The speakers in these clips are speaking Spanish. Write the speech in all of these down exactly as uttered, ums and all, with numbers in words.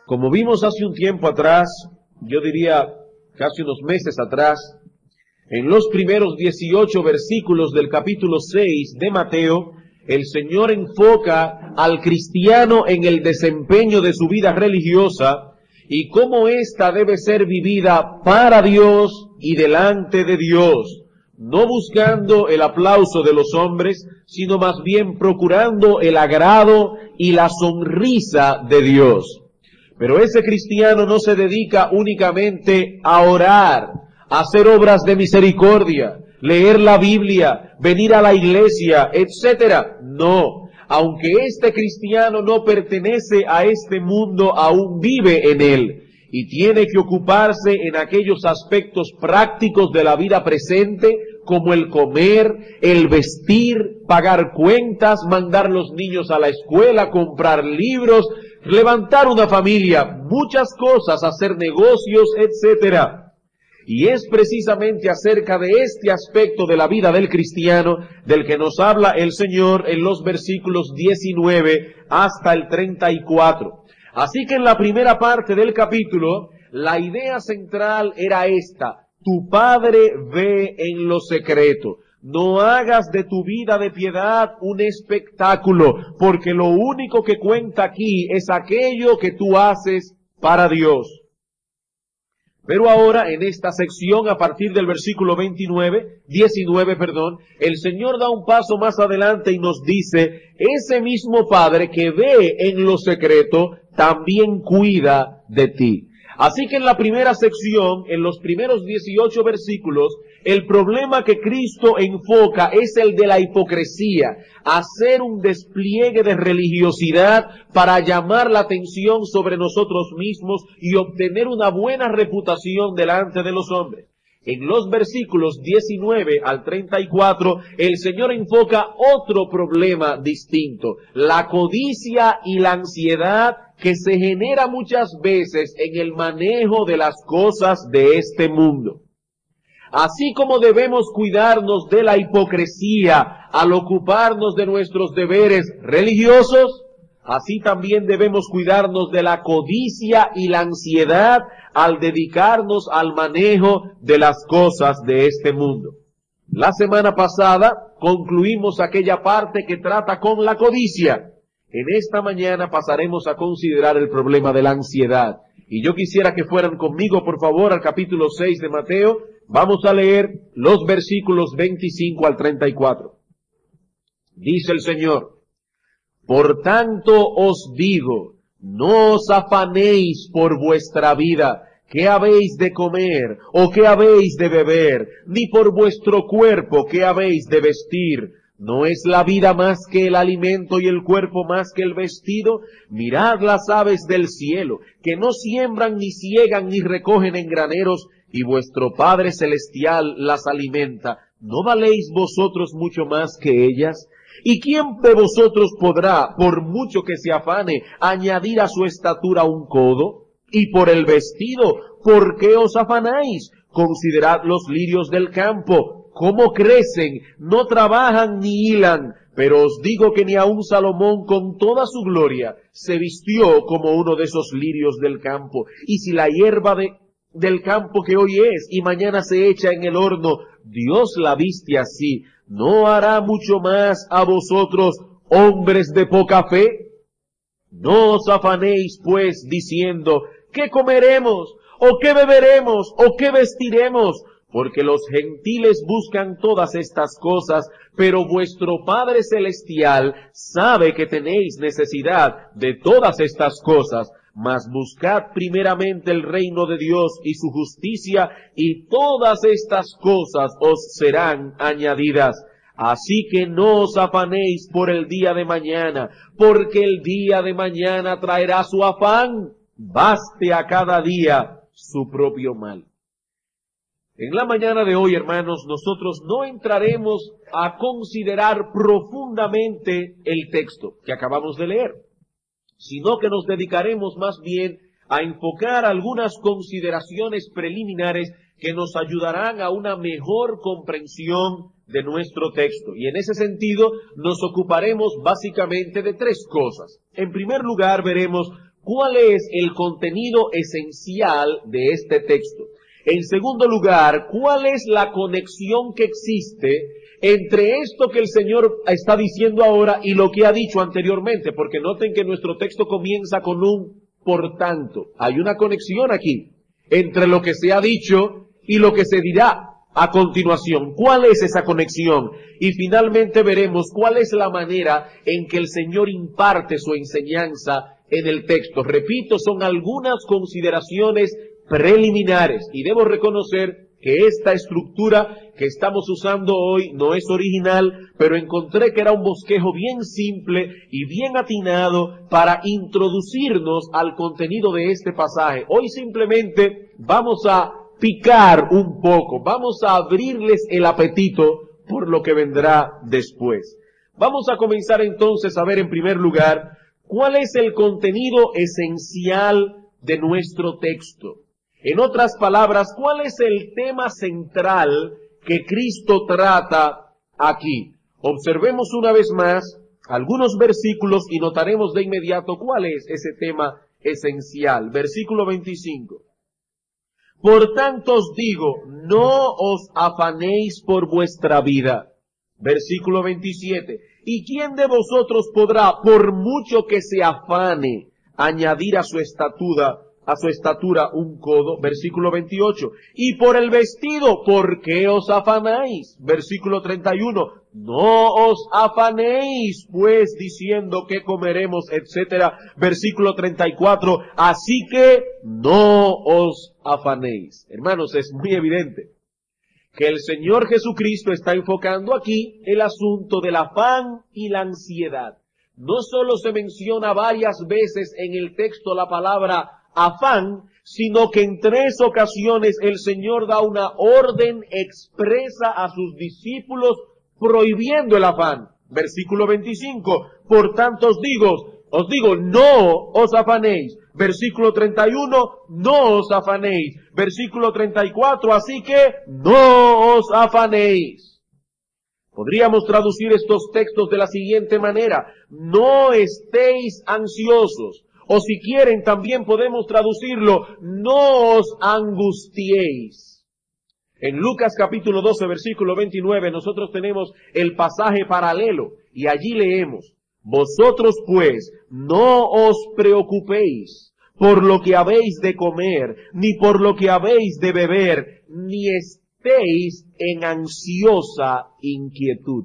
Como vimos hace un tiempo atrás, yo diría casi unos meses atrás, en los primeros dieciocho versículos del capítulo seis de Mateo, el Señor enfoca al cristiano en el desempeño de su vida religiosa y cómo ésta debe ser vivida para Dios y delante de Dios, no buscando el aplauso de los hombres, sino más bien procurando el agrado y la sonrisa de Dios. Pero ese cristiano no se dedica únicamente a orar, a hacer obras de misericordia, leer la Biblia, venir a la iglesia, etcétera. No, aunque este cristiano no pertenece a este mundo, aún vive en él y tiene que ocuparse en aquellos aspectos prácticos de la vida presente, como el comer, el vestir, pagar cuentas, mandar los niños a la escuela, comprar libros, levantar una familia, muchas cosas, hacer negocios, etcétera. Y es precisamente acerca de este aspecto de la vida del cristiano del que nos habla el Señor en los versículos diecinueve hasta el treinta y cuatro. Así que en la primera parte del capítulo, la idea central era esta: tu Padre ve en lo secreto. No hagas de tu vida de piedad un espectáculo, porque lo único que cuenta aquí es aquello que tú haces para Dios. Pero ahora, en esta sección, a partir del versículo veintinueve, diecinueve, perdón, el Señor da un paso más adelante y nos dice: ese mismo Padre que ve en lo secreto, también cuida de ti. Así que en la primera sección, en los primeros dieciocho versículos, el problema que Cristo enfoca es el de la hipocresía, hacer un despliegue de religiosidad para llamar la atención sobre nosotros mismos y obtener una buena reputación delante de los hombres. En los versículos diecinueve al treinta y cuatro, el Señor enfoca otro problema distinto: la codicia y la ansiedad que se genera muchas veces en el manejo de las cosas de este mundo. Así como debemos cuidarnos de la hipocresía al ocuparnos de nuestros deberes religiosos, así también debemos cuidarnos de la codicia y la ansiedad al dedicarnos al manejo de las cosas de este mundo. La semana pasada concluimos aquella parte que trata con la codicia. En esta mañana pasaremos a considerar el problema de la ansiedad. Y yo quisiera que fueran conmigo, por favor, al capítulo seis de Mateo. Vamos a leer los versículos veinticinco al treinta y cuatro. Dice el Señor: por tanto os digo, no os afanéis por vuestra vida, qué habéis de comer o qué habéis de beber, ni por vuestro cuerpo, qué habéis de vestir. ¿No es la vida más que el alimento y el cuerpo más que el vestido? Mirad las aves del cielo, que no siembran, ni siegan, ni recogen en graneros, y vuestro Padre Celestial las alimenta. ¿No valéis vosotros mucho más que ellas? ¿Y quién de vosotros podrá, por mucho que se afane, añadir a su estatura un codo? Y por el vestido, ¿por qué os afanáis? Considerad los lirios del campo, cómo crecen, no trabajan ni hilan, pero os digo que ni aun Salomón con toda su gloria se vistió como uno de esos lirios del campo. Y si la hierba de, del campo que hoy es y mañana se echa en el horno, Dios la viste así, ¿no hará mucho más a vosotros, hombres de poca fe? No os afanéis pues diciendo, ¿qué comeremos? ¿O qué beberemos? ¿O qué vestiremos? Porque los gentiles buscan todas estas cosas, pero vuestro Padre Celestial sabe que tenéis necesidad de todas estas cosas. Mas buscad primeramente el reino de Dios y su justicia, y todas estas cosas os serán añadidas. Así que no os afanéis por el día de mañana, porque el día de mañana traerá su afán. Baste a cada día su propio mal. En la mañana de hoy, hermanos, nosotros no entraremos a considerar profundamente el texto que acabamos de leer, sino que nos dedicaremos más bien a enfocar algunas consideraciones preliminares que nos ayudarán a una mejor comprensión de nuestro texto. Y en ese sentido nos ocuparemos básicamente de tres cosas. En primer lugar, veremos ¿cuál es el contenido esencial de este texto? En segundo lugar, ¿cuál es la conexión que existe entre esto que el Señor está diciendo ahora y lo que ha dicho anteriormente? Porque noten que nuestro texto comienza con un por tanto. Hay una conexión aquí entre lo que se ha dicho y lo que se dirá a continuación. ¿Cuál es esa conexión? Y finalmente veremos cuál es la manera en que el Señor imparte su enseñanza en el texto. Repito, son algunas consideraciones preliminares y debo reconocer que esta estructura que estamos usando hoy no es original, pero encontré que era un bosquejo bien simple y bien atinado para introducirnos al contenido de este pasaje. Hoy simplemente vamos a picar un poco, vamos a abrirles el apetito por lo que vendrá después. Vamos a comenzar entonces a ver en primer lugar cuál es el contenido esencial de nuestro texto. En otras palabras, ¿cuál es el tema central que Cristo trata aquí? Observemos una vez más algunos versículos y notaremos de inmediato cuál es ese tema esencial. Versículo veinticinco. Por tanto os digo, no os afanéis por vuestra vida. Versículo veintisiete. ¿Y quién de vosotros podrá, por mucho que se afane, añadir a su estatura a su estatura un codo? Versículo veintiocho. Y por el vestido, ¿por qué os afanáis? Versículo treinta y uno. No os afanéis, pues, diciendo qué comeremos, etcétera. Versículo treinta y cuatro. Así que no os afanéis. Hermanos, es muy evidente que el Señor Jesucristo está enfocando aquí el asunto del afán y la ansiedad. No solo se menciona varias veces en el texto la palabra afán, sino que en tres ocasiones el Señor da una orden expresa a sus discípulos prohibiendo el afán. Versículo veinticinco, por tanto os digo, os digo, no os afanéis. Versículo treinta y uno, no os afanéis. Versículo treinta y cuatro, así que no os afanéis. Podríamos traducir estos textos de la siguiente manera: no estéis ansiosos. O si quieren, también podemos traducirlo, no os angustiéis. En Lucas capítulo doce, versículo veintinueve, nosotros tenemos el pasaje paralelo, y allí leemos, vosotros pues no os preocupéis por lo que habéis de comer, ni por lo que habéis de beber, ni estéis en ansiosa inquietud.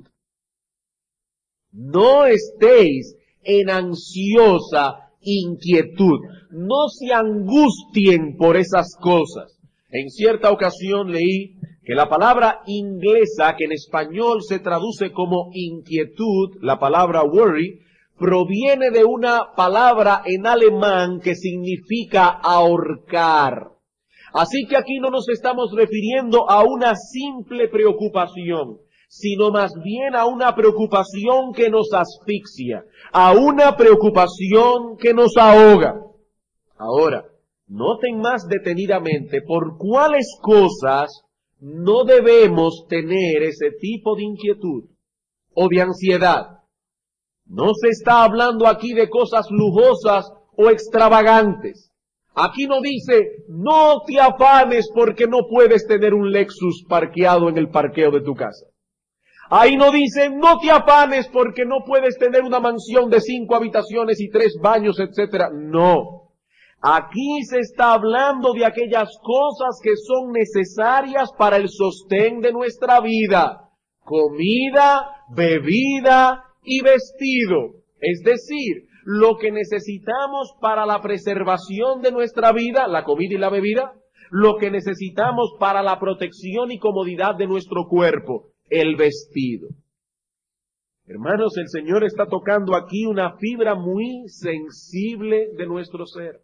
No estéis en ansiosa inquietud. No se angustien por esas cosas. En cierta ocasión leí que la palabra inglesa, que en español se traduce como inquietud, la palabra worry, proviene de una palabra en alemán que significa ahorcar. Así que aquí no nos estamos refiriendo a una simple preocupación, sino más bien a una preocupación que nos asfixia, a una preocupación que nos ahoga. Ahora, noten más detenidamente por cuáles cosas no debemos tener ese tipo de inquietud o de ansiedad. No se está hablando aquí de cosas lujosas o extravagantes. Aquí no dice, no te afanes porque no puedes tener un Lexus parqueado en el parqueo de tu casa. Ahí no dice, no te afanes porque no puedes tener una mansión de cinco habitaciones y tres baños, etcétera. No. Aquí se está hablando de aquellas cosas que son necesarias para el sostén de nuestra vida. Comida, bebida y vestido. Es decir, lo que necesitamos para la preservación de nuestra vida, la comida y la bebida, lo que necesitamos para la protección y comodidad de nuestro cuerpo, el vestido. Hermanos, el Señor está tocando aquí una fibra muy sensible de nuestro ser.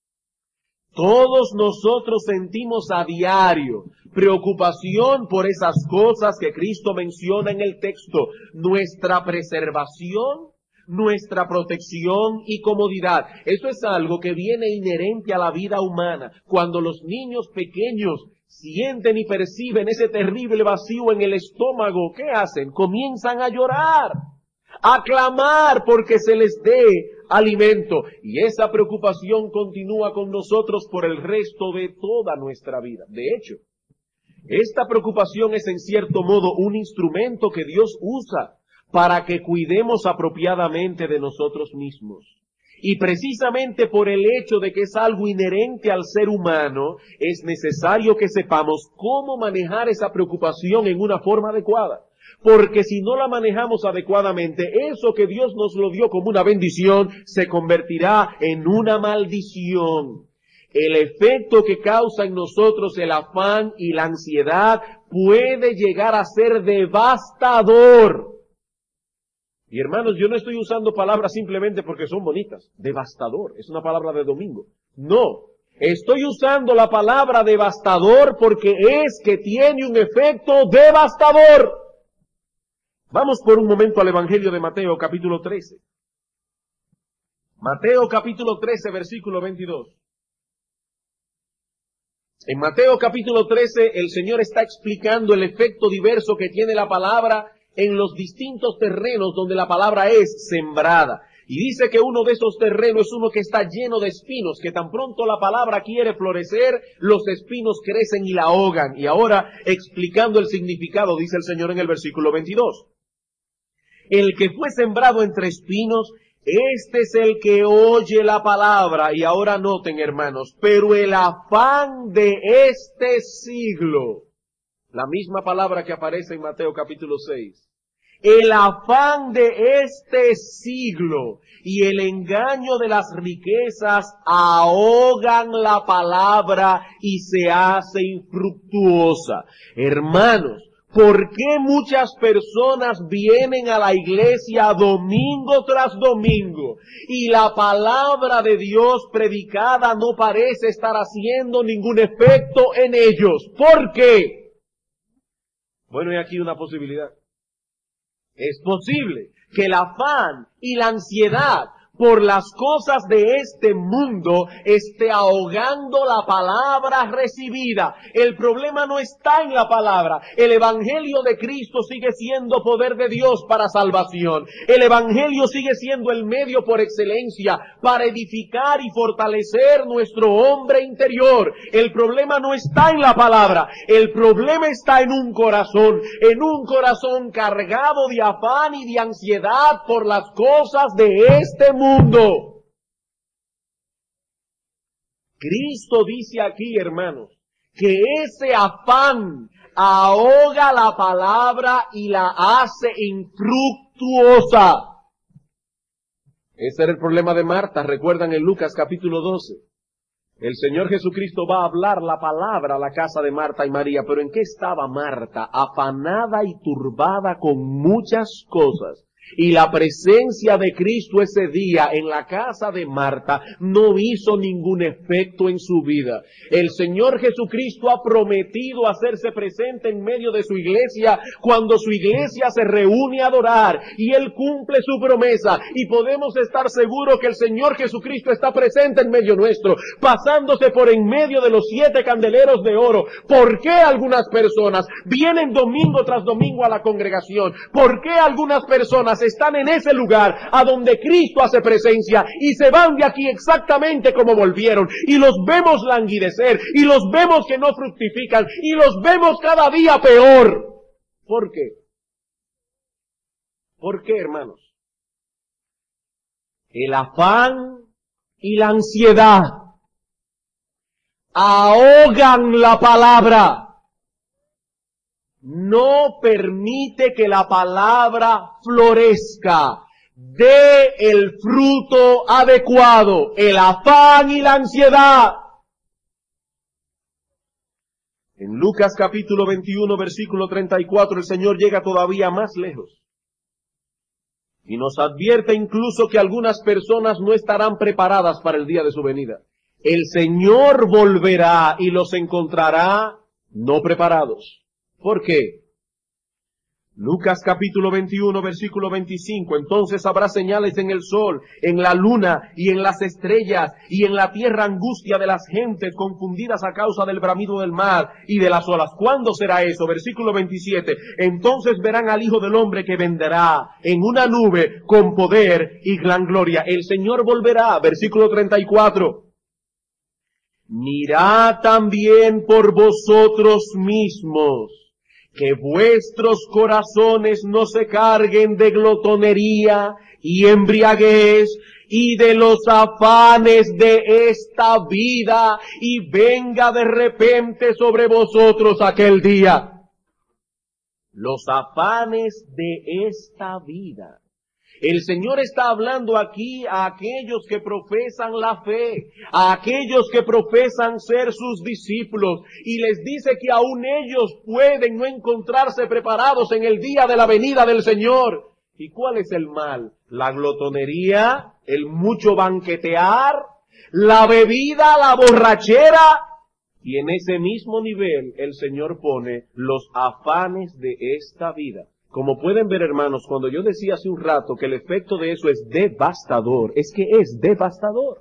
Todos nosotros sentimos a diario preocupación por esas cosas que Cristo menciona en el texto. Nuestra preservación, nuestra protección y comodidad. Eso es algo que viene inherente a la vida humana. Cuando los niños pequeños sienten y perciben ese terrible vacío en el estómago, ¿qué hacen? Comienzan a llorar, a clamar porque se les dé alimento. Y esa preocupación continúa con nosotros por el resto de toda nuestra vida. De hecho, esta preocupación es en cierto modo un instrumento que Dios usa para que cuidemos apropiadamente de nosotros mismos. Y precisamente por el hecho de que es algo inherente al ser humano, es necesario que sepamos cómo manejar esa preocupación en una forma adecuada. Porque si no la manejamos adecuadamente, eso que Dios nos lo dio como una bendición, se convertirá en una maldición. El efecto que causa en nosotros el afán y la ansiedad puede llegar a ser devastador. Y hermanos, yo no estoy usando palabras simplemente porque son bonitas. Devastador, es una palabra de domingo. No, estoy usando la palabra devastador porque es que tiene un efecto devastador. Vamos por un momento al Evangelio de Mateo, capítulo trece. Mateo, capítulo trece, versículo veintidós. En Mateo, capítulo trece, el Señor está explicando el efecto diverso que tiene la palabra en los distintos terrenos donde la palabra es sembrada. Y dice que uno de esos terrenos es uno que está lleno de espinos, que tan pronto la palabra quiere florecer, los espinos crecen y la ahogan. Y ahora, explicando el significado, dice el Señor en el versículo veintidós. El que fue sembrado entre espinos, este es el que oye la palabra. Y ahora noten, hermanos, pero el afán de este siglo, la misma palabra que aparece en Mateo capítulo seis. El afán de este siglo y el engaño de las riquezas ahogan la palabra y se hace infructuosa. Hermanos, ¿por qué muchas personas vienen a la iglesia domingo tras domingo y la palabra de Dios predicada no parece estar haciendo ningún efecto en ellos? ¿Por qué? Bueno, hay aquí una posibilidad. Es posible que el afán y la ansiedad por las cosas de este mundo esté ahogando la palabra recibida. El problema no está en la palabra. El Evangelio de Cristo sigue siendo poder de Dios para salvación. El Evangelio sigue siendo el medio por excelencia para edificar y fortalecer nuestro hombre interior. El problema no está en la palabra. El problema está en un corazón, en un corazón cargado de afán y de ansiedad por las cosas de este mundo. Mundo. Cristo dice aquí, hermanos, que ese afán ahoga la palabra y la hace infructuosa. Ese era el problema de Marta, recuerdan en Lucas capítulo doce. El Señor Jesucristo va a hablar la palabra a la casa de Marta y María, pero ¿en qué estaba Marta? Afanada y turbada con muchas cosas. Y la presencia de Cristo ese día en la casa de Marta no hizo ningún efecto en su vida. El Señor Jesucristo ha prometido hacerse presente en medio de su iglesia cuando su iglesia se reúne a adorar. Y Él cumple su promesa. Y podemos estar seguros que el Señor Jesucristo está presente en medio nuestro, pasándose por en medio de los siete candeleros de oro. ¿Por qué algunas personas vienen domingo tras domingo a la congregación? ¿Por qué algunas personas están en ese lugar a donde Cristo hace presencia y se van de aquí exactamente como volvieron? Y los vemos languidecer, y los vemos que no fructifican, y los vemos cada día peor. ¿Por qué? ¿Por qué, hermanos? El afán y la ansiedad ahogan la palabra. No permite que la palabra florezca, dé el fruto adecuado, el afán y la ansiedad. En Lucas capítulo veintiuno, versículo treinta y cuatro, el Señor llega todavía más lejos. Y nos advierte incluso que algunas personas no estarán preparadas para el día de su venida. El Señor volverá y los encontrará no preparados. ¿Por qué? Lucas capítulo veintiuno, versículo veinticinco. Entonces habrá señales en el sol, en la luna y en las estrellas, y en la tierra angustia de las gentes confundidas a causa del bramido del mar y de las olas. ¿Cuándo será eso? Versículo veintisiete. Entonces verán al Hijo del Hombre que vendrá en una nube con poder y gran gloria. El Señor volverá. Versículo treinta y cuatro. Mirad también por vosotros mismos, que vuestros corazones no se carguen de glotonería y embriaguez y de los afanes de esta vida, y venga de repente sobre vosotros aquel día. Los afanes de esta vida. El Señor está hablando aquí a aquellos que profesan la fe, a aquellos que profesan ser sus discípulos, y les dice que aún ellos pueden no encontrarse preparados en el día de la venida del Señor. ¿Y cuál es el mal? La glotonería, el mucho banquetear, la bebida, la borrachera. Y en ese mismo nivel el Señor pone los afanes de esta vida. Como pueden ver, hermanos, cuando yo decía hace un rato que el efecto de eso es devastador, es que es devastador.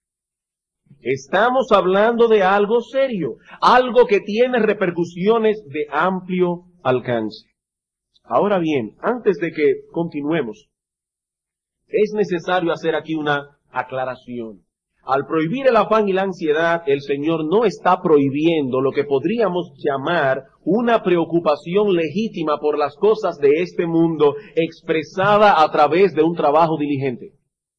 Estamos hablando de algo serio, algo que tiene repercusiones de amplio alcance. Ahora bien, antes de que continuemos, es necesario hacer aquí una aclaración. Al prohibir el afán y la ansiedad, el Señor no está prohibiendo lo que podríamos llamar una preocupación legítima por las cosas de este mundo expresada a través de un trabajo diligente.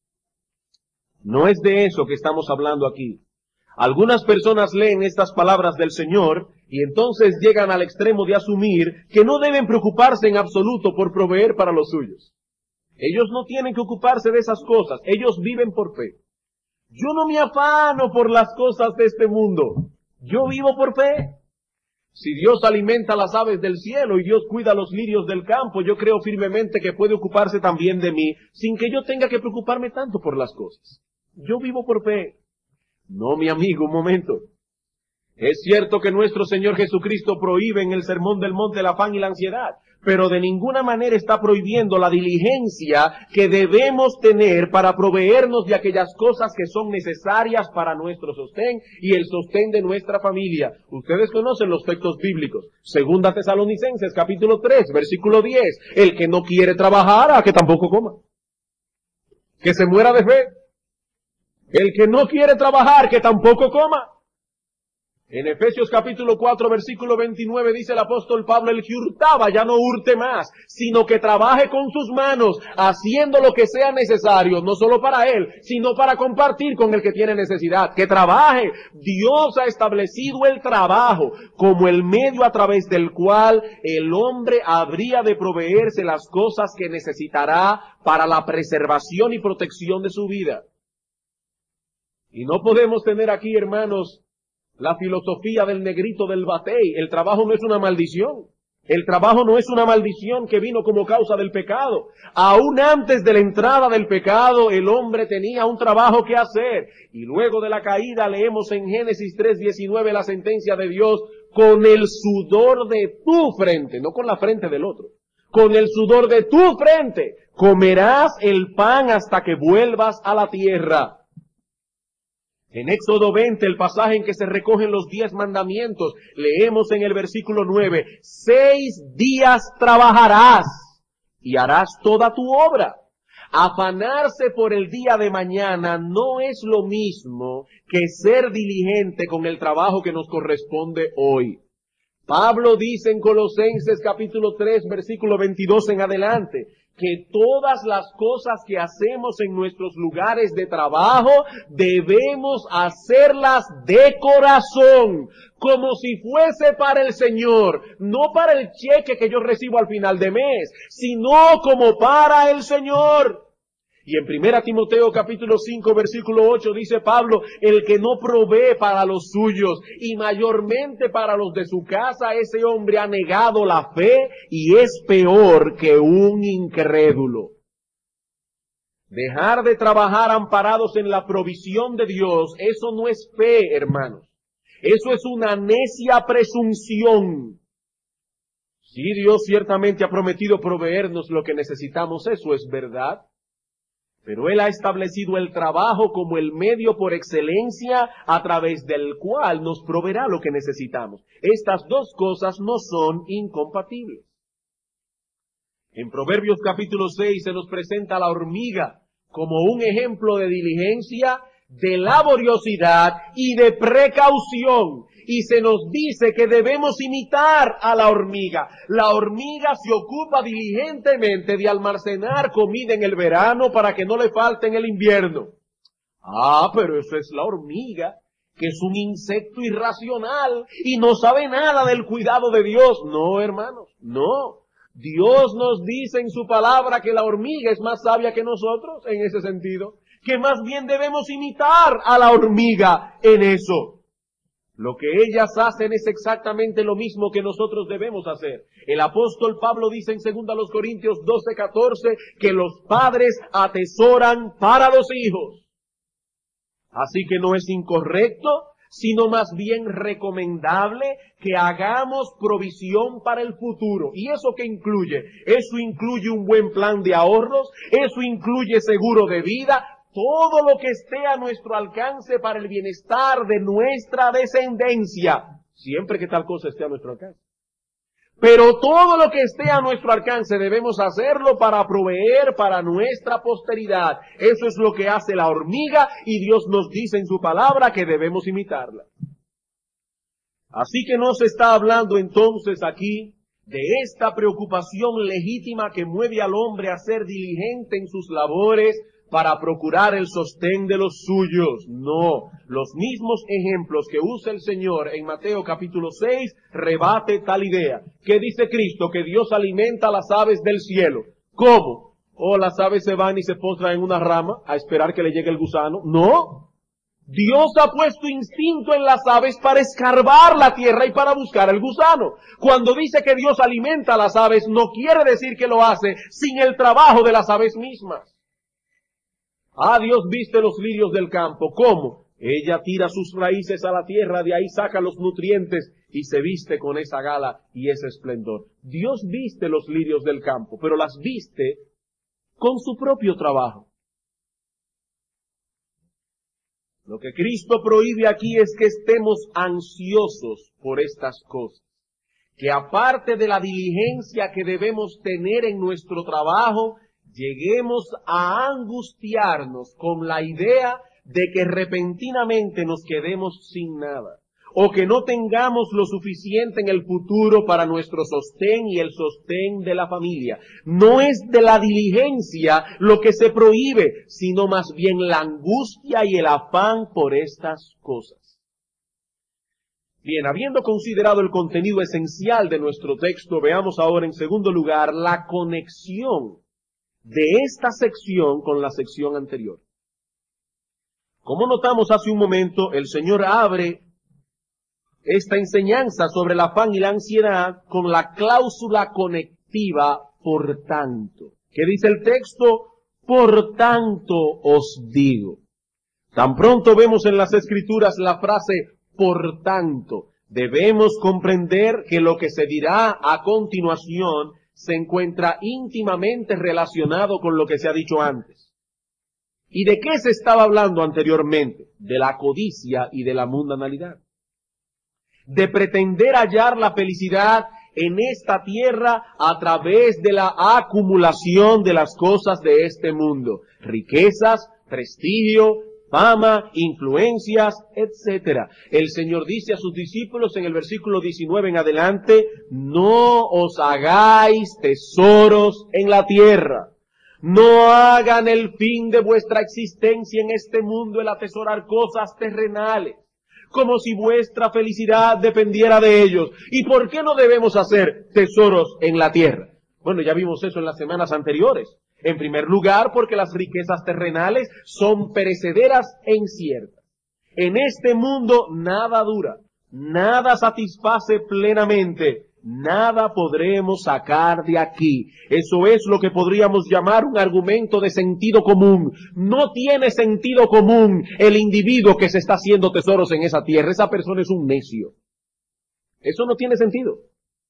No es de eso que estamos hablando aquí. Algunas personas leen estas palabras del Señor y entonces llegan al extremo de asumir que no deben preocuparse en absoluto por proveer para los suyos. Ellos no tienen que ocuparse de esas cosas, ellos viven por fe. Yo no me afano por las cosas de este mundo. Yo vivo por fe. Si Dios alimenta las aves del cielo y Dios cuida los lirios del campo, yo creo firmemente que puede ocuparse también de mí, sin que yo tenga que preocuparme tanto por las cosas. Yo vivo por fe. No, mi amigo, un momento. Es cierto que nuestro Señor Jesucristo prohíbe en el Sermón del Monte el afán y la ansiedad, pero de ninguna manera está prohibiendo la diligencia que debemos tener para proveernos de aquellas cosas que son necesarias para nuestro sostén y el sostén de nuestra familia. Ustedes conocen los textos bíblicos. Segunda Tesalonicenses, capítulo tres, versículo diez. El que no quiere trabajar, a que tampoco coma. Que se muera de fe. El que no quiere trabajar, que tampoco coma. En Efesios capítulo cuatro, versículo veintinueve, dice el apóstol Pablo, el que hurtaba ya no hurte más, sino que trabaje con sus manos, haciendo lo que sea necesario, no solo para él, sino para compartir con el que tiene necesidad. Que trabaje. Dios ha establecido el trabajo como el medio a través del cual el hombre habría de proveerse las cosas que necesitará para la preservación y protección de su vida. Y no podemos tener aquí, hermanos, la filosofía del negrito del batey. El trabajo no es una maldición. El trabajo no es una maldición que vino como causa del pecado. Aún antes de la entrada del pecado, el hombre tenía un trabajo que hacer. Y luego de la caída leemos en Génesis tres diecinueve la sentencia de Dios, con el sudor de tu frente, no con la frente del otro. Con el sudor de tu frente comerás el pan hasta que vuelvas a la tierra. En Éxodo veinte, el pasaje en que se recogen los diez mandamientos, leemos en el versículo nueve, seis días trabajarás y harás toda tu obra. Afanarse por el día de mañana no es lo mismo que ser diligente con el trabajo que nos corresponde hoy. Pablo dice en Colosenses capítulo tres, versículo veintidós en adelante, que todas las cosas que hacemos en nuestros lugares de trabajo debemos hacerlas de corazón, como si fuese para el Señor, no para el cheque que yo recibo al final de mes, sino como para el Señor. Y en primera Timoteo capítulo cinco versículo ocho dice Pablo, el que no provee para los suyos y mayormente para los de su casa, ese hombre ha negado la fe y es peor que un incrédulo. Dejar de trabajar amparados en la provisión de Dios, eso no es fe, hermanos. Eso es una necia presunción. Sí, Dios ciertamente ha prometido proveernos lo que necesitamos, eso es verdad. Pero Él ha establecido el trabajo como el medio por excelencia a través del cual nos proveerá lo que necesitamos. Estas dos cosas no son incompatibles. En Proverbios capítulo seis se nos presenta la hormiga como un ejemplo de diligencia, de laboriosidad y de precaución. Y se nos dice que debemos imitar a la hormiga. La hormiga se ocupa diligentemente de almacenar comida en el verano para que no le falte en el invierno. Ah, pero eso es la hormiga, que es un insecto irracional y no sabe nada del cuidado de Dios. No, hermanos, no. Dios nos dice en su palabra que la hormiga es más sabia que nosotros en ese sentido, que más bien debemos imitar a la hormiga en eso. Lo que ellas hacen es exactamente lo mismo que nosotros debemos hacer. El apóstol Pablo dice en segunda los Corintios doce, catorce, que los padres atesoran para los hijos. Así que no es incorrecto, sino más bien recomendable que hagamos provisión para el futuro. ¿Y eso qué incluye? Eso incluye un buen plan de ahorros, eso incluye seguro de vida, todo lo que esté a nuestro alcance para el bienestar de nuestra descendencia, siempre que tal cosa esté a nuestro alcance. Pero todo lo que esté a nuestro alcance debemos hacerlo para proveer para nuestra posteridad. Eso es lo que hace la hormiga y Dios nos dice en su palabra que debemos imitarla. Así que no se está hablando entonces aquí de esta preocupación legítima que mueve al hombre a ser diligente en sus labores para procurar el sostén de los suyos. No, los mismos ejemplos que usa el Señor en Mateo capítulo seis rebate tal idea. ¿Qué dice Cristo? Que Dios alimenta a las aves del cielo. ¿Cómo? ¿O las aves se van y se postran en una rama a esperar que le llegue el gusano? No. Dios ha puesto instinto en las aves para escarbar la tierra y para buscar el gusano. Cuando dice que Dios alimenta a las aves, no quiere decir que lo hace sin el trabajo de las aves mismas. Ah, Dios viste los lirios del campo. ¿Cómo? Ella tira sus raíces a la tierra, de ahí saca los nutrientes y se viste con esa gala y ese esplendor. Dios viste los lirios del campo, pero las viste con su propio trabajo. Lo que Cristo prohíbe aquí es que estemos ansiosos por estas cosas. Que aparte de la diligencia que debemos tener en nuestro trabajo, lleguemos a angustiarnos con la idea de que repentinamente nos quedemos sin nada, o que no tengamos lo suficiente en el futuro para nuestro sostén y el sostén de la familia. No es de la diligencia lo que se prohíbe, sino más bien la angustia y el afán por estas cosas. Bien, habiendo considerado el contenido esencial de nuestro texto, veamos ahora en segundo lugar la conexión de esta sección con la sección anterior. Como notamos hace un momento, el Señor abre esta enseñanza sobre el afán y la ansiedad con la cláusula conectiva por tanto. ¿Qué dice el texto? Por tanto os digo. Tan pronto vemos en las Escrituras la frase por tanto, debemos comprender que lo que se dirá a continuación se encuentra íntimamente relacionado con lo que se ha dicho antes. ¿Y de qué se estaba hablando anteriormente? De la codicia y de la mundanalidad. De pretender hallar la felicidad en esta tierra a través de la acumulación de las cosas de este mundo. Riquezas, prestigio, fama, influencias, etcétera. El Señor dice a sus discípulos en el versículo diecinueve en adelante, no os hagáis tesoros en la tierra. No hagan el fin de vuestra existencia en este mundo el atesorar cosas terrenales, como si vuestra felicidad dependiera de ellos. ¿Y por qué no debemos hacer tesoros en la tierra? Bueno, ya vimos eso en las semanas anteriores. En primer lugar, porque las riquezas terrenales son perecederas e inciertas. En este mundo nada dura, nada satisface plenamente, nada podremos sacar de aquí. Eso es lo que podríamos llamar un argumento de sentido común. No tiene sentido común el individuo que se está haciendo tesoros en esa tierra. Esa persona es un necio. Eso no tiene sentido.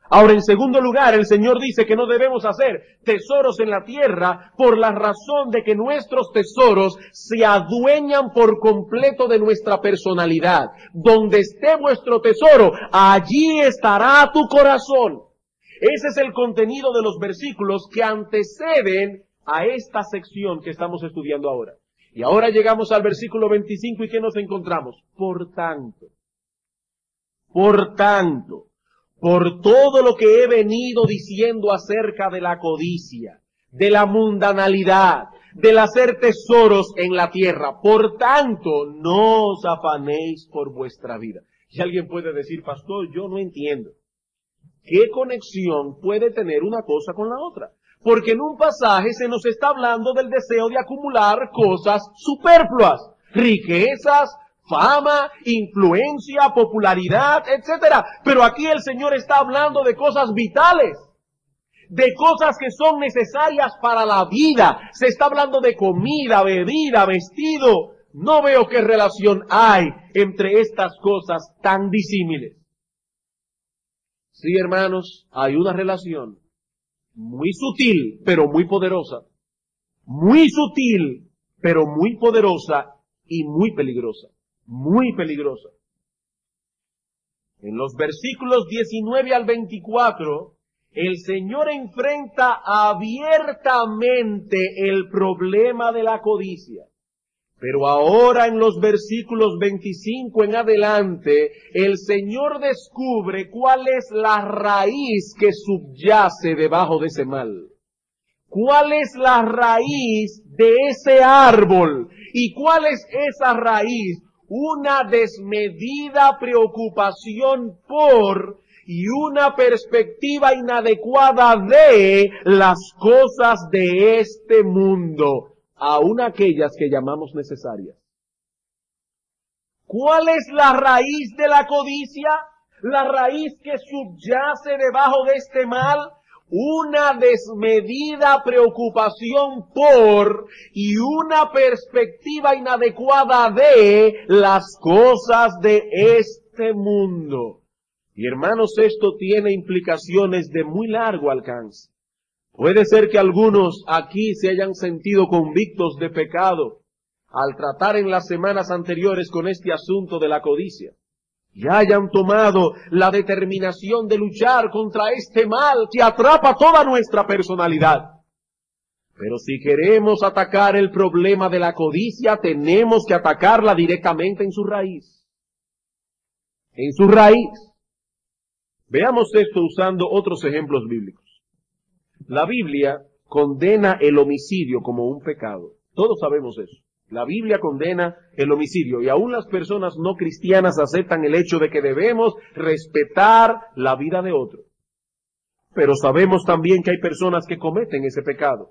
Ahora, en segundo lugar, el Señor dice que no debemos hacer tesoros en la tierra por la razón de que nuestros tesoros se adueñan por completo de nuestra personalidad. Donde esté vuestro tesoro, allí estará tu corazón. Ese es el contenido de los versículos que anteceden a esta sección que estamos estudiando ahora. Y ahora llegamos al versículo veinticinco y ¿qué nos encontramos? Por tanto, por tanto, por todo lo que he venido diciendo acerca de la codicia, de la mundanalidad, del hacer tesoros en la tierra, por tanto, no os afanéis por vuestra vida. Y alguien puede decir, pastor, yo no entiendo. ¿Qué conexión puede tener una cosa con la otra? Porque en un pasaje se nos está hablando del deseo de acumular cosas superfluas, riquezas, fama, influencia, popularidad, etcétera. Pero aquí el Señor está hablando de cosas vitales, de cosas que son necesarias para la vida. Se está hablando de comida, bebida, vestido. No veo qué relación hay entre estas cosas tan disímiles. Sí, hermanos, hay una relación muy sutil, pero muy poderosa. Muy sutil, pero muy poderosa y muy peligrosa. Muy peligrosa. En los versículos diecinueve al veinticuatro, el Señor enfrenta abiertamente el problema de la codicia. Pero ahora en los versículos veinticinco en adelante, el Señor descubre cuál es la raíz que subyace debajo de ese mal. ¿Cuál es la raíz de ese árbol? ¿Y cuál es esa raíz? Una desmedida preocupación por y una perspectiva inadecuada de las cosas de este mundo, aun aquellas que llamamos necesarias. ¿Cuál es la raíz de la codicia? La raíz que subyace debajo de este mal, una desmedida preocupación por y una perspectiva inadecuada de las cosas de este mundo. Y hermanos, esto tiene implicaciones de muy largo alcance. Puede ser que algunos aquí se hayan sentido convictos de pecado al tratar en las semanas anteriores con este asunto de la codicia. Y hayan tomado la determinación de luchar contra este mal que atrapa toda nuestra personalidad. Pero si queremos atacar el problema de la codicia, tenemos que atacarla directamente en su raíz. En su raíz. Veamos esto usando otros ejemplos bíblicos. La Biblia condena el homicidio como un pecado. Todos sabemos eso. La Biblia condena el homicidio y aún las personas no cristianas aceptan el hecho de que debemos respetar la vida de otro. Pero sabemos también que hay personas que cometen ese pecado.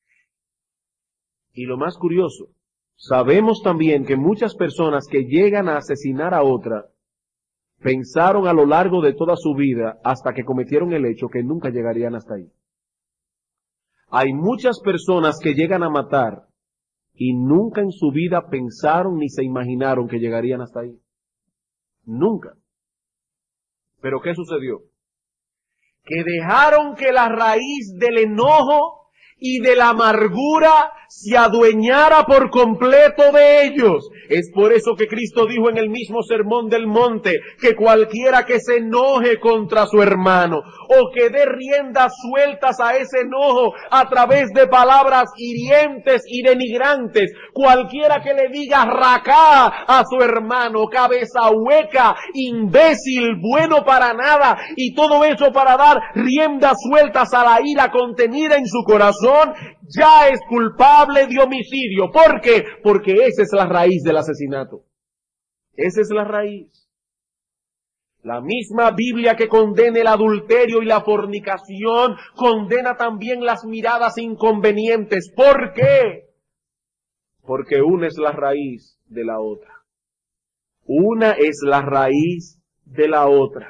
Y lo más curioso, sabemos también que muchas personas que llegan a asesinar a otra pensaron a lo largo de toda su vida hasta que cometieron el hecho que nunca llegarían hasta ahí. Hay muchas personas que llegan a matar y nunca en su vida pensaron ni se imaginaron que llegarían hasta ahí. Nunca. ¿Pero qué sucedió? Que dejaron que la raíz del enojo y de la amargura se adueñara por completo de ellos. Es por eso que Cristo dijo en el mismo Sermón del Monte que cualquiera que se enoje contra su hermano o que dé riendas sueltas a ese enojo a través de palabras hirientes y denigrantes, cualquiera que le diga racá a su hermano, cabeza hueca, imbécil, bueno para nada, y todo eso para dar riendas sueltas a la ira contenida en su corazón, ya es culpable de homicidio. ¿Por qué? Porque esa es la raíz del asesinato. Esa es la raíz. La misma Biblia que condena el adulterio y la fornicación, condena también las miradas inconvenientes. ¿Por qué? Porque una es la raíz de la otra. Una es la raíz de la otra.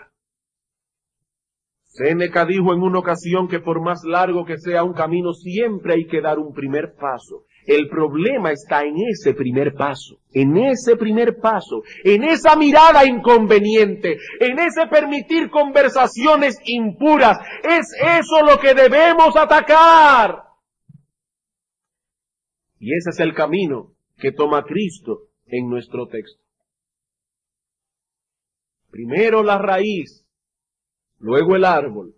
Séneca dijo en una ocasión que por más largo que sea un camino, siempre hay que dar un primer paso. El problema está en ese primer paso, en ese primer paso, en esa mirada inconveniente, en ese permitir conversaciones impuras. Es eso lo que debemos atacar. Y ese es el camino que toma Cristo en nuestro texto. Primero la raíz, luego el árbol.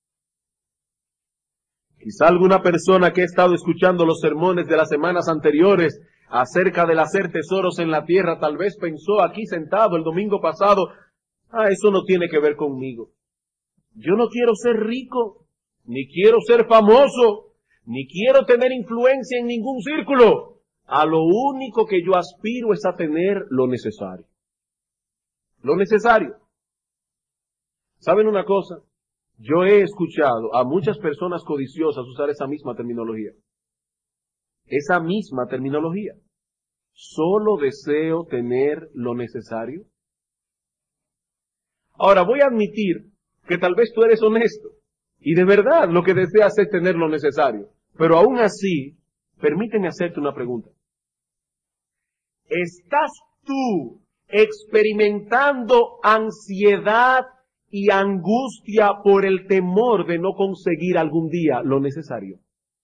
Quizá alguna persona que ha estado escuchando los sermones de las semanas anteriores acerca del hacer tesoros en la tierra, tal vez pensó aquí sentado el domingo pasado, ah, eso no tiene que ver conmigo. Yo no quiero ser rico, ni quiero ser famoso, ni quiero tener influencia en ningún círculo. A lo único que yo aspiro es a tener lo necesario. Lo necesario. ¿Saben una cosa? Yo he escuchado a muchas personas codiciosas usar esa misma terminología. Esa misma terminología. Solo deseo tener lo necesario. Ahora voy a admitir que tal vez tú eres honesto y de verdad lo que deseas es tener lo necesario. Pero aún así, permíteme hacerte una pregunta. ¿Estás tú experimentando ansiedad y angustia por el temor de no conseguir algún día lo necesario?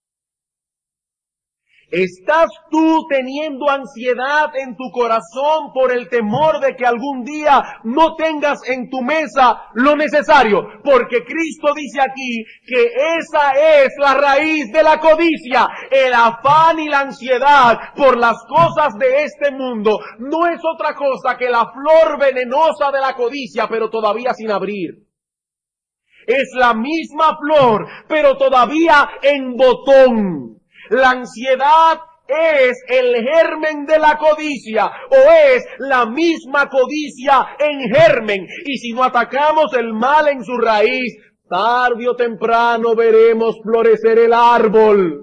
¿Estás tú teniendo ansiedad en tu corazón por el temor de que algún día no tengas en tu mesa lo necesario? Porque Cristo dice aquí que esa es la raíz de la codicia. El afán y la ansiedad por las cosas de este mundo no es otra cosa que la flor venenosa de la codicia, pero todavía sin abrir. Es la misma flor, pero todavía en botón. La ansiedad es el germen de la codicia, o es la misma codicia en germen. Y si no atacamos el mal en su raíz, tarde o temprano veremos florecer el árbol.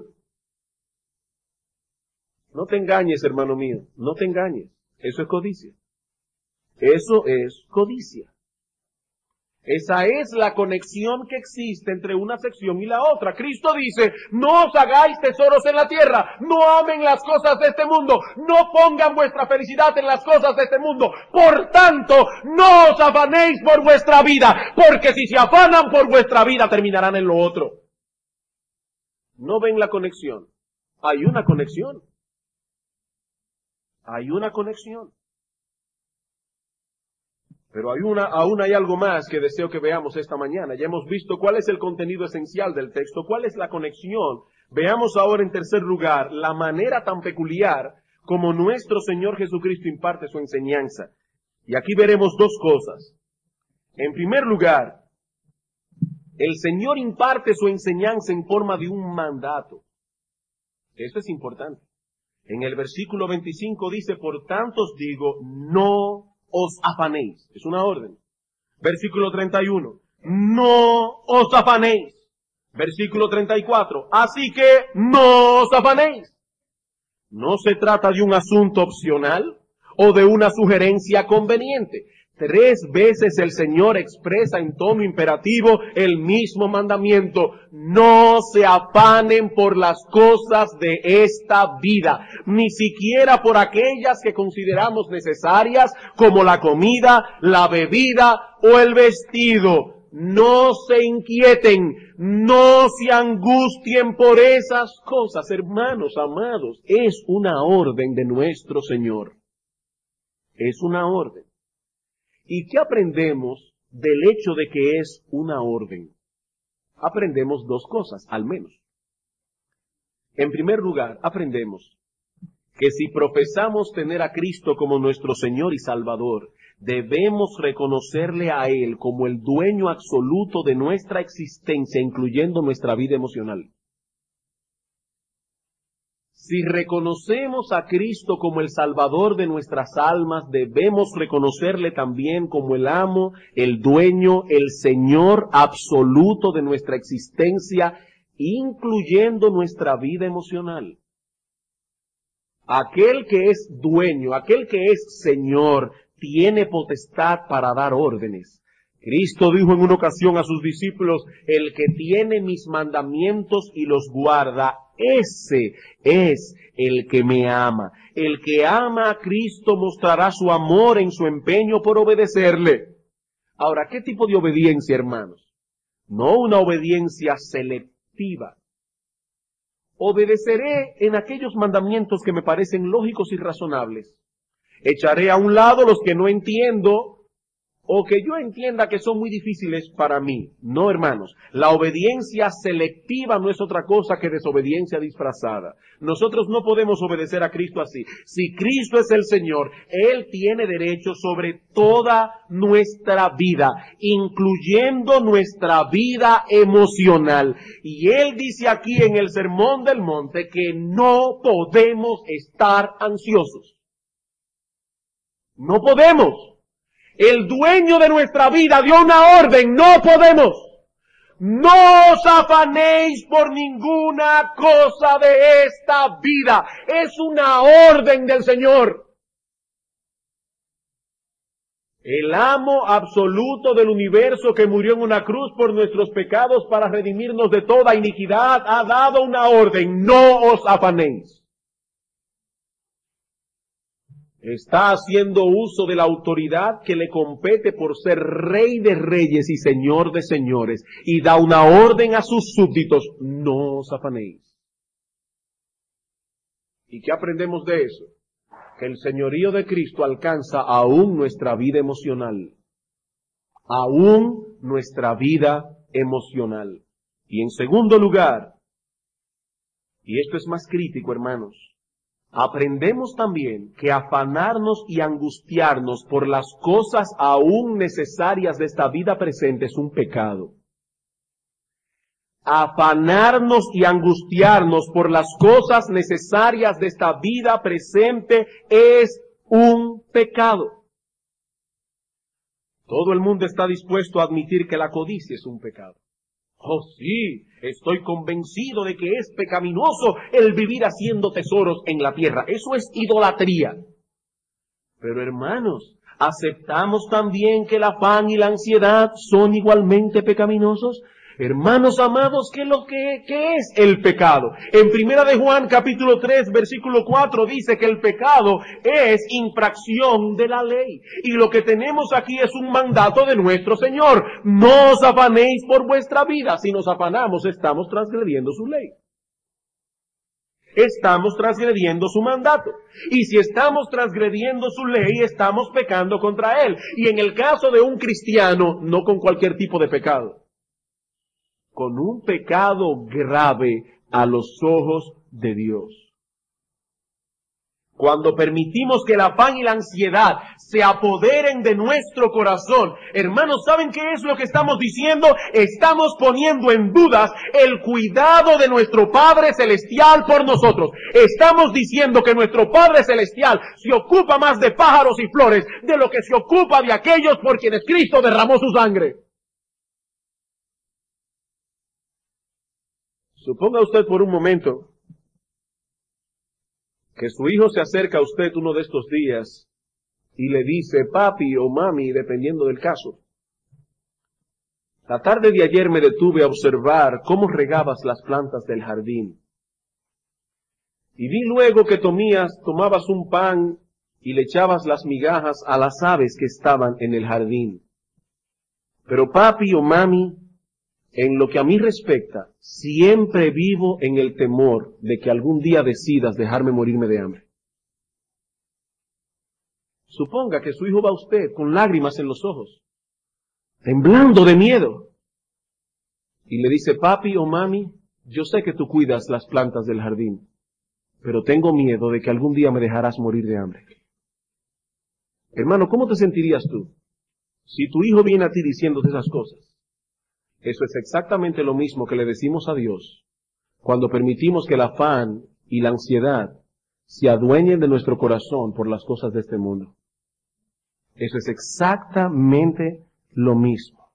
No te engañes, hermano mío, no te engañes. Eso es codicia. Eso es codicia. Esa es la conexión que existe entre una sección y la otra. Cristo dice, no os hagáis tesoros en la tierra, no amen las cosas de este mundo, no pongan vuestra felicidad en las cosas de este mundo. Por tanto, no os afanéis por vuestra vida, porque si se afanan por vuestra vida, terminarán en lo otro. ¿No ven la conexión? Hay una conexión. Hay una conexión. Pero hay una, aún hay algo más que deseo que veamos esta mañana. Ya hemos visto cuál es el contenido esencial del texto, cuál es la conexión. Veamos ahora en tercer lugar la manera tan peculiar como nuestro Señor Jesucristo imparte su enseñanza. Y aquí veremos dos cosas. En primer lugar, el Señor imparte su enseñanza en forma de un mandato. Esto es importante. En el versículo veinticinco dice, por tanto os digo, no os afanéis. Es una orden. Versículo treinta y uno. No os afanéis. Versículo treinta y cuatro. Así que no os afanéis. No se trata de un asunto opcional o de una sugerencia conveniente. Tres veces el Señor expresa en tono imperativo el mismo mandamiento. No se afanen por las cosas de esta vida, ni siquiera por aquellas que consideramos necesarias, como la comida, la bebida o el vestido. No se inquieten, no se angustien por esas cosas. Hermanos amados, es una orden de nuestro Señor. Es una orden. ¿Y qué aprendemos del hecho de que es una orden? Aprendemos dos cosas, al menos. En primer lugar, aprendemos que si profesamos tener a Cristo como nuestro Señor y Salvador, debemos reconocerle a Él como el dueño absoluto de nuestra existencia, incluyendo nuestra vida emocional. Si reconocemos a Cristo como el Salvador de nuestras almas, debemos reconocerle también como el amo, el dueño, el Señor absoluto de nuestra existencia, incluyendo nuestra vida emocional. Aquel que es dueño, aquel que es Señor, tiene potestad para dar órdenes. Cristo dijo en una ocasión a sus discípulos, el que tiene mis mandamientos y los guarda, Ese es el que me ama. El que ama a Cristo mostrará su amor en su empeño por obedecerle. Ahora, ¿qué tipo de obediencia, hermanos? No una obediencia selectiva. Obedeceré en aquellos mandamientos que me parecen lógicos y razonables. Echaré a un lado los que no entiendo o que yo entienda que son muy difíciles para mí. No, hermanos, la obediencia selectiva no es otra cosa que desobediencia disfrazada. Nosotros no podemos obedecer a Cristo así. Si Cristo es el Señor, Él tiene derecho sobre toda nuestra vida, incluyendo nuestra vida emocional. Y Él dice aquí en el Sermón del Monte que no podemos estar ansiosos. No podemos. El dueño de nuestra vida dio una orden, no podemos. No os afanéis por ninguna cosa de esta vida. Es una orden del Señor. El amo absoluto del universo que murió en una cruz por nuestros pecados para redimirnos de toda iniquidad ha dado una orden, no os afanéis. Está haciendo uso de la autoridad que le compete por ser rey de reyes y señor de señores, y da una orden a sus súbditos, no os afanéis. ¿Y qué aprendemos de eso? Que el señorío de Cristo alcanza aún nuestra vida emocional, aún nuestra vida emocional. Y en segundo lugar, y esto es más crítico, hermanos, aprendemos también que afanarnos y angustiarnos por las cosas aún necesarias de esta vida presente es un pecado. Afanarnos y angustiarnos por las cosas necesarias de esta vida presente es un pecado. Todo el mundo está dispuesto a admitir que la codicia es un pecado. Oh sí, estoy convencido de que es pecaminoso el vivir haciendo tesoros en la tierra. Eso es idolatría. Pero hermanos, ¿aceptamos también que el afán y la ansiedad son igualmente pecaminosos? Hermanos amados, ¿qué es lo que, qué es el pecado? En Primera de Juan capítulo tres versículo cuatro dice que el pecado es infracción de la ley. Y lo que tenemos aquí es un mandato de nuestro Señor. No os afanéis por vuestra vida. Si nos afanamos, estamos transgrediendo su ley. Estamos transgrediendo su mandato. Y si estamos transgrediendo su ley, estamos pecando contra Él. Y en el caso de un cristiano, no con cualquier tipo de pecado, con un pecado grave a los ojos de Dios. Cuando permitimos que el afán y la ansiedad se apoderen de nuestro corazón, hermanos, ¿saben qué es lo que estamos diciendo? Estamos poniendo en dudas el cuidado de nuestro Padre Celestial por nosotros. Estamos diciendo que nuestro Padre Celestial se ocupa más de pájaros y flores de lo que se ocupa de aquellos por quienes Cristo derramó su sangre. Suponga usted por un momento que su hijo se acerca a usted uno de estos días y le dice, papi o mami, dependiendo del caso, la tarde de ayer me detuve a observar cómo regabas las plantas del jardín. Y vi luego que tomías, tomabas un pan y le echabas las migajas a las aves que estaban en el jardín. Pero papi o mami, en lo que a mí respecta, siempre vivo en el temor de que algún día decidas dejarme morirme de hambre. Suponga que su hijo va a usted con lágrimas en los ojos, temblando de miedo, y le dice, papi o mami, yo sé que tú cuidas las plantas del jardín, pero tengo miedo de que algún día me dejarás morir de hambre. Hermano, ¿cómo te sentirías tú si tu hijo viene a ti diciéndote esas cosas? Eso es exactamente lo mismo que le decimos a Dios cuando permitimos que el afán y la ansiedad se adueñen de nuestro corazón por las cosas de este mundo. Eso es exactamente lo mismo.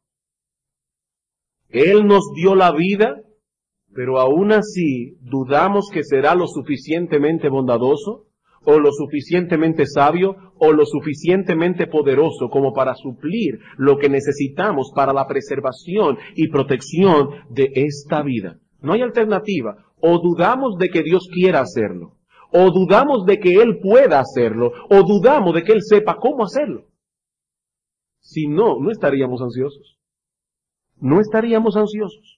Él nos dio la vida, pero aún así dudamos que será lo suficientemente bondadoso, o lo suficientemente sabio, o lo suficientemente poderoso como para suplir lo que necesitamos para la preservación y protección de esta vida. No hay alternativa. O dudamos de que Dios quiera hacerlo, o dudamos de que Él pueda hacerlo, o dudamos de que Él sepa cómo hacerlo. Si no, no estaríamos ansiosos. No estaríamos ansiosos.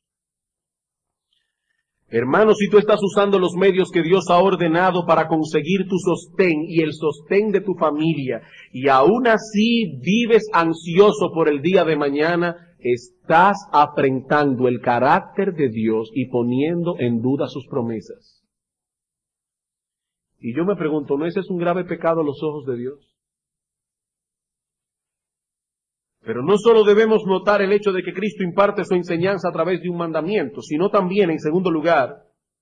Hermano, si tú estás usando los medios que Dios ha ordenado para conseguir tu sostén y el sostén de tu familia, y aún así vives ansioso por el día de mañana, estás afrentando el carácter de Dios y poniendo en duda sus promesas. Y yo me pregunto, ¿no ese es un grave pecado a los ojos de Dios? Pero no solo debemos notar el hecho de que Cristo imparte su enseñanza a través de un mandamiento, sino también, en segundo lugar,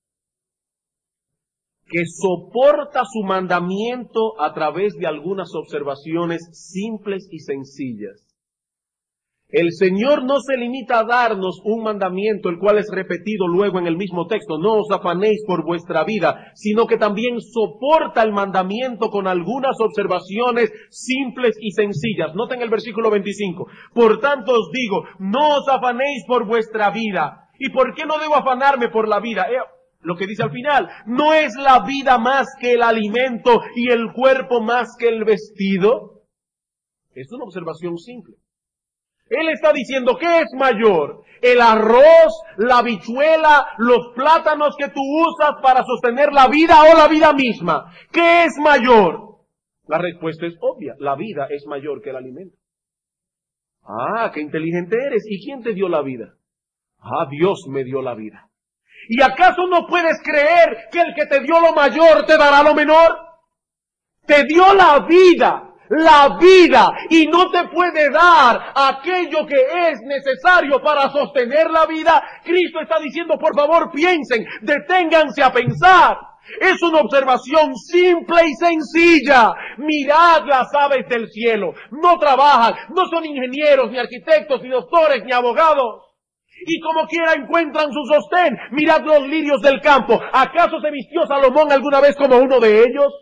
que soporta su mandamiento a través de algunas observaciones simples y sencillas. El Señor no se limita a darnos un mandamiento, el cual es repetido luego en el mismo texto, no os afanéis por vuestra vida, sino que también soporta el mandamiento con algunas observaciones simples y sencillas. Noten el versículo veinticinco. Por tanto os digo, no os afanéis por vuestra vida. ¿Y por qué no debo afanarme por la vida? Eh, lo que dice al final, ¿no es la vida más que el alimento y el cuerpo más que el vestido? Es una observación simple. Él está diciendo, ¿qué es mayor? ¿El arroz, la habichuela, los plátanos que tú usas para sostener la vida o la vida misma? ¿Qué es mayor? La respuesta es obvia, la vida es mayor que el alimento. Ah, qué inteligente eres. ¿Y quién te dio la vida? Ah, Dios me dio la vida. ¿Y acaso no puedes creer que el que te dio lo mayor te dará lo menor? Te dio la vida. La vida, y no te puede dar aquello que es necesario para sostener la vida. Cristo está diciendo, por favor, piensen, deténganse a pensar. Es una observación simple y sencilla. Mirad las aves del cielo. No trabajan, no son ingenieros, ni arquitectos, ni doctores, ni abogados. Y como quiera encuentran su sostén. Mirad los lirios del campo. ¿Acaso se vistió Salomón alguna vez como uno de ellos?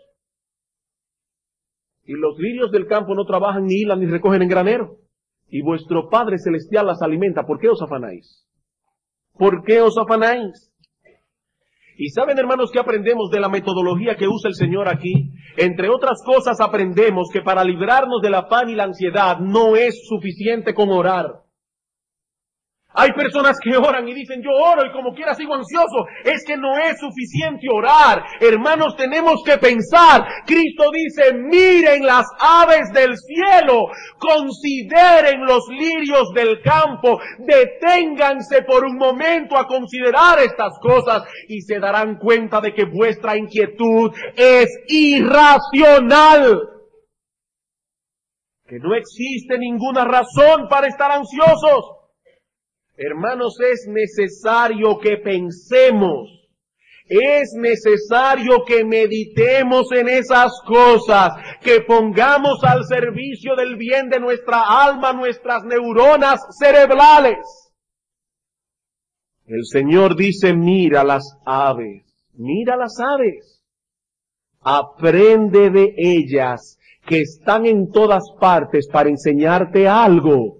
Y los lirios del campo no trabajan, ni hilan, ni recogen en granero. Y vuestro Padre Celestial las alimenta. ¿Por qué os afanáis? ¿Por qué os afanáis? Y saben, hermanos, que aprendemos de la metodología que usa el Señor aquí. Entre otras cosas, aprendemos que para librarnos del afán y la ansiedad no es suficiente con orar. Hay personas que oran y dicen, yo oro y como quiera sigo ansioso. Es que no es suficiente orar. Hermanos, tenemos que pensar. Cristo dice, miren las aves del cielo, consideren los lirios del campo, deténganse por un momento a considerar estas cosas y se darán cuenta de que vuestra inquietud es irracional. Que no existe ninguna razón para estar ansiosos. Hermanos, es necesario que pensemos, es necesario que meditemos en esas cosas, que pongamos al servicio del bien de nuestra alma nuestras neuronas cerebrales. El Señor dice, mira las aves, mira las aves, aprende de ellas, que están en todas partes para enseñarte algo.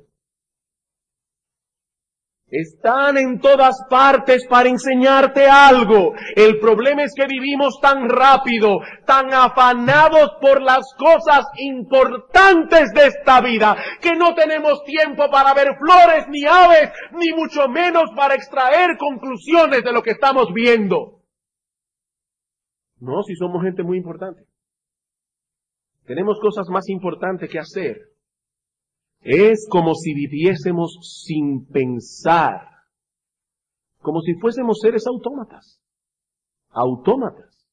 Están en todas partes para enseñarte algo. El problema es que vivimos tan rápido, tan afanados por las cosas importantes de esta vida, que no tenemos tiempo para ver flores ni aves, ni mucho menos para extraer conclusiones de lo que estamos viendo. No, si somos gente muy importante. Tenemos cosas más importantes que hacer. Es como si viviésemos sin pensar, como si fuésemos seres autómatas, autómatas.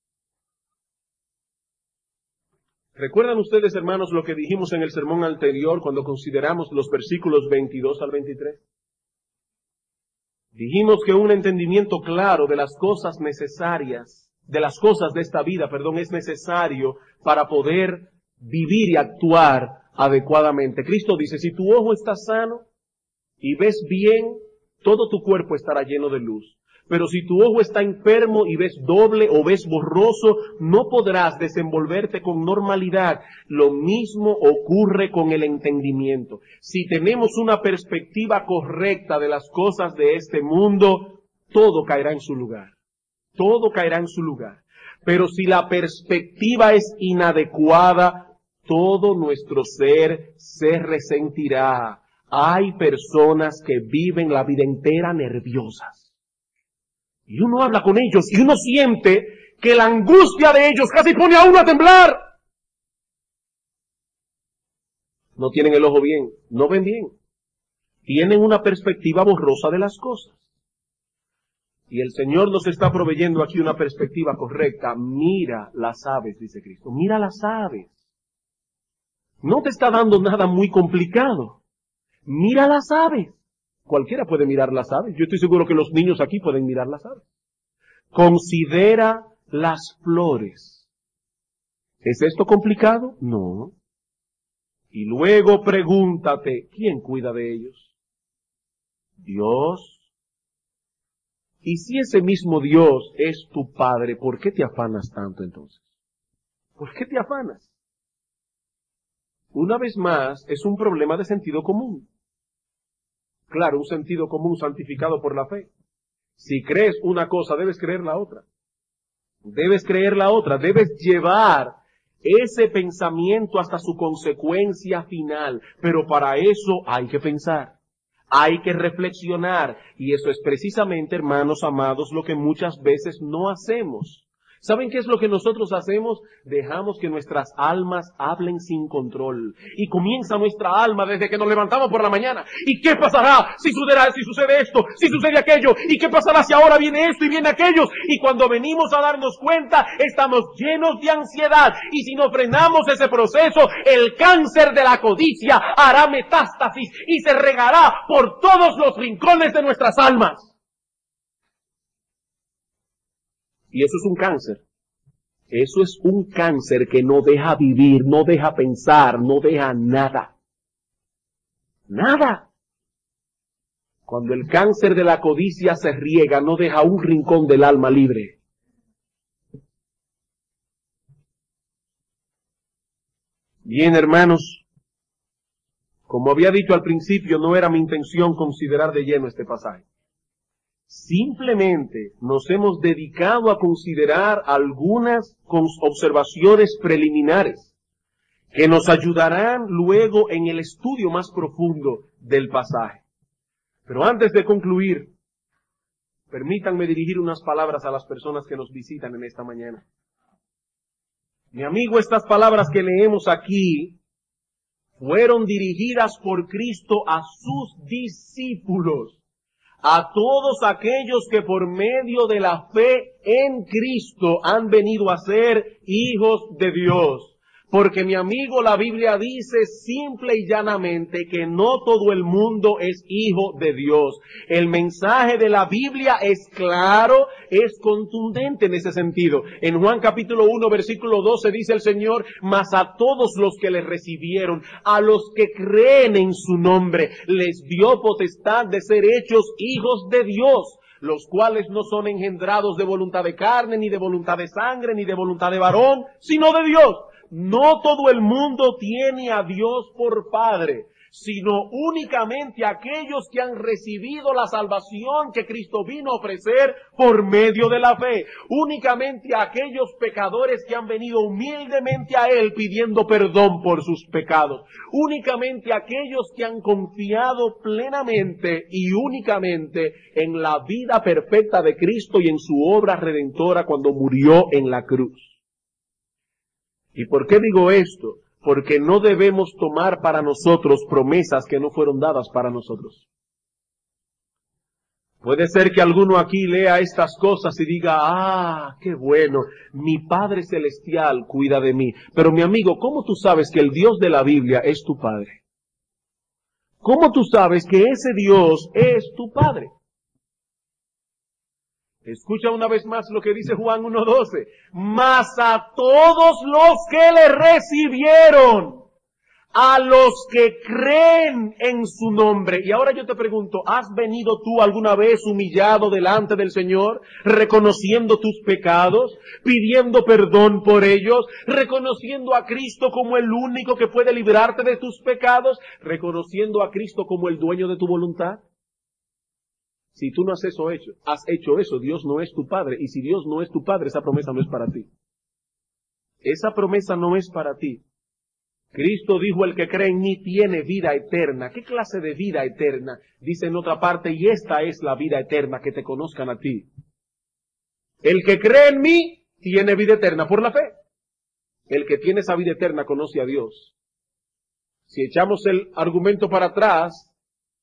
¿Recuerdan ustedes, hermanos, lo que dijimos en el sermón anterior cuando consideramos los versículos veintidós al veintitrés? Dijimos que un entendimiento claro de las cosas necesarias, de las cosas de esta vida, perdón, es necesario para poder vivir y actuar adecuadamente. Cristo dice, si tu ojo está sano y ves bien, todo tu cuerpo estará lleno de luz. Pero si tu ojo está enfermo y ves doble o ves borroso, no podrás desenvolverte con normalidad. Lo mismo ocurre con el entendimiento. Si tenemos una perspectiva correcta de las cosas de este mundo, todo caerá en su lugar. Todo caerá en su lugar. Pero si la perspectiva es inadecuada, todo nuestro ser se resentirá. Hay personas que viven la vida entera nerviosas. Y uno habla con ellos y uno siente que la angustia de ellos casi pone a uno a temblar. No tienen el ojo bien, no ven bien. Tienen una perspectiva borrosa de las cosas. Y el Señor nos está proveyendo aquí una perspectiva correcta. Mira las aves, dice Cristo. Mira las aves. No te está dando nada muy complicado. Mira las aves. Cualquiera puede mirar las aves. Yo estoy seguro que los niños aquí pueden mirar las aves. Considera las flores. ¿Es esto complicado? No. Y luego pregúntate, ¿quién cuida de ellos? Dios. Y si ese mismo Dios es tu Padre, ¿por qué te afanas tanto entonces? ¿Por qué te afanas? Una vez más, es un problema de sentido común. Claro, un sentido común santificado por la fe. Si crees una cosa, debes creer la otra. Debes creer la otra. Debes llevar ese pensamiento hasta su consecuencia final. Pero para eso hay que pensar. Hay que reflexionar. Y eso es precisamente, hermanos amados, lo que muchas veces no hacemos. ¿Saben qué es lo que nosotros hacemos? Dejamos que nuestras almas hablen sin control. Y comienza nuestra alma desde que nos levantamos por la mañana. ¿Y qué pasará si sucederá, si sucede esto, si sucede aquello? ¿Y qué pasará si ahora viene esto y viene aquello? Y cuando venimos a darnos cuenta, estamos llenos de ansiedad. Y si no frenamos ese proceso, el cáncer de la codicia hará metástasis y se regará por todos los rincones de nuestras almas. Y eso es un cáncer. Eso es un cáncer que no deja vivir, no deja pensar, no deja nada. Nada. Cuando el cáncer de la codicia se riega, no deja un rincón del alma libre. Bien, hermanos, como había dicho al principio, no era mi intención considerar de lleno este pasaje. Simplemente nos hemos dedicado a considerar algunas observaciones preliminares que nos ayudarán luego en el estudio más profundo del pasaje. Pero antes de concluir, permítanme dirigir unas palabras a las personas que nos visitan en esta mañana. Mi amigo, estas palabras que leemos aquí fueron dirigidas por Cristo a sus discípulos. A todos aquellos que por medio de la fe en Cristo han venido a ser hijos de Dios. Porque mi amigo, la Biblia dice simple y llanamente que no todo el mundo es hijo de Dios. El mensaje de la Biblia es claro, es contundente en ese sentido. En Juan capítulo uno, versículo doce dice el Señor, mas a todos los que le recibieron, a los que creen en su nombre, les dio potestad de ser hechos hijos de Dios, los cuales no son engendrados de voluntad de carne, ni de voluntad de sangre, ni de voluntad de varón, sino de Dios. No todo el mundo tiene a Dios por Padre, sino únicamente aquellos que han recibido la salvación que Cristo vino a ofrecer por medio de la fe. Únicamente aquellos pecadores que han venido humildemente a Él pidiendo perdón por sus pecados. Únicamente aquellos que han confiado plenamente y únicamente en la vida perfecta de Cristo y en su obra redentora cuando murió en la cruz. ¿Y por qué digo esto? Porque no debemos tomar para nosotros promesas que no fueron dadas para nosotros. Puede ser que alguno aquí lea estas cosas y diga, ah, qué bueno, mi Padre Celestial cuida de mí. Pero mi amigo, ¿cómo tú sabes que el Dios de la Biblia es tu Padre? ¿Cómo tú sabes que ese Dios es tu Padre? Escucha una vez más lo que dice Juan uno doce. Mas a todos los que le recibieron, a los que creen en su nombre. Y ahora yo te pregunto, ¿has venido tú alguna vez humillado delante del Señor, reconociendo tus pecados, pidiendo perdón por ellos, reconociendo a Cristo como el único que puede librarte de tus pecados, reconociendo a Cristo como el dueño de tu voluntad? Si tú no has eso hecho, has hecho eso, Dios no es tu Padre. Y si Dios no es tu Padre, esa promesa no es para ti. Esa promesa no es para ti. Cristo dijo, el que cree en mí tiene vida eterna. ¿Qué clase de vida eterna? Dice en otra parte, y esta es la vida eterna, que te conozcan a ti. El que cree en mí tiene vida eterna por la fe. El que tiene esa vida eterna conoce a Dios. Si echamos el argumento para atrás,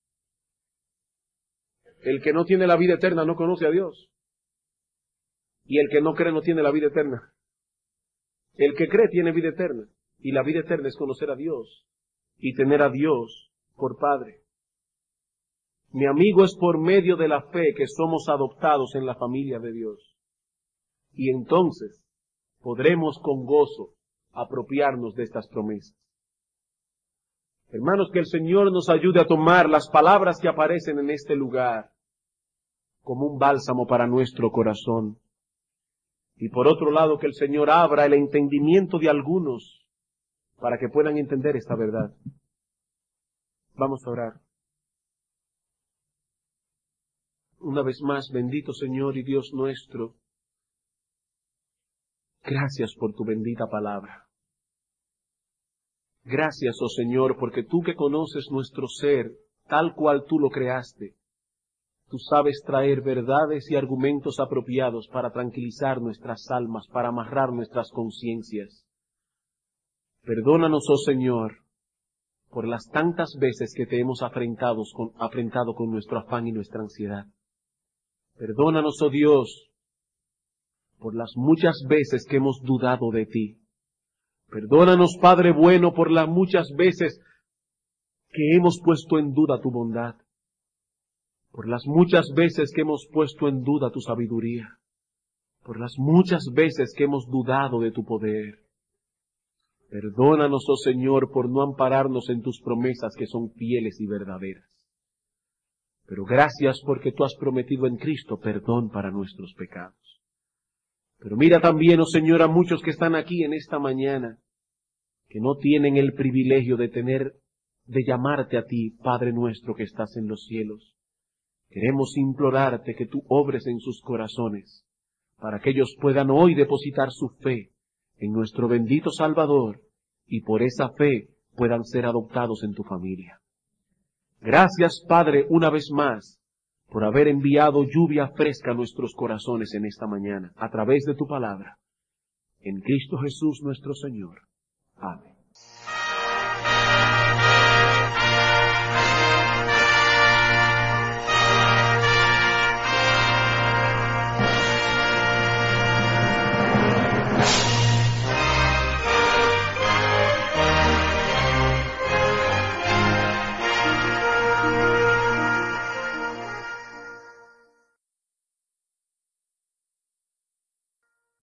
el que no tiene la vida eterna no conoce a Dios. Y el que no cree no tiene la vida eterna. El que cree tiene vida eterna. Y la vida eterna es conocer a Dios y tener a Dios por Padre. Mi amigo, es por medio de la fe que somos adoptados en la familia de Dios. Y entonces podremos con gozo apropiarnos de estas promesas. Hermanos, que el Señor nos ayude a tomar las palabras que aparecen en este lugar como un bálsamo para nuestro corazón. Y por otro lado, que el Señor abra el entendimiento de algunos para que puedan entender esta verdad. Vamos a orar. Una vez más, bendito Señor y Dios nuestro, gracias por tu bendita palabra. Gracias, oh Señor, porque tú que conoces nuestro ser, tal cual tú lo creaste, tú sabes traer verdades y argumentos apropiados para tranquilizar nuestras almas, para amarrar nuestras conciencias. Perdónanos, oh Señor, por las tantas veces que te hemos afrentado con, afrentado con nuestro afán y nuestra ansiedad. Perdónanos, oh Dios, por las muchas veces que hemos dudado de ti. Perdónanos, Padre bueno, por las muchas veces que hemos puesto en duda tu bondad. Por las muchas veces que hemos puesto en duda tu sabiduría. Por las muchas veces que hemos dudado de tu poder. Perdónanos, oh Señor, por no ampararnos en tus promesas que son fieles y verdaderas. Pero gracias porque tú has prometido en Cristo perdón para nuestros pecados. Pero mira también, oh Señor, a muchos que están aquí en esta mañana, que no tienen el privilegio de tener, de llamarte a ti, Padre nuestro que estás en los cielos. Queremos implorarte que tú obres en sus corazones, para que ellos puedan hoy depositar su fe en nuestro bendito Salvador, y por esa fe puedan ser adoptados en tu familia. Gracias, Padre, una vez más, por haber enviado lluvia fresca a nuestros corazones en esta mañana, a través de tu palabra. En Cristo Jesús nuestro Señor. Amén.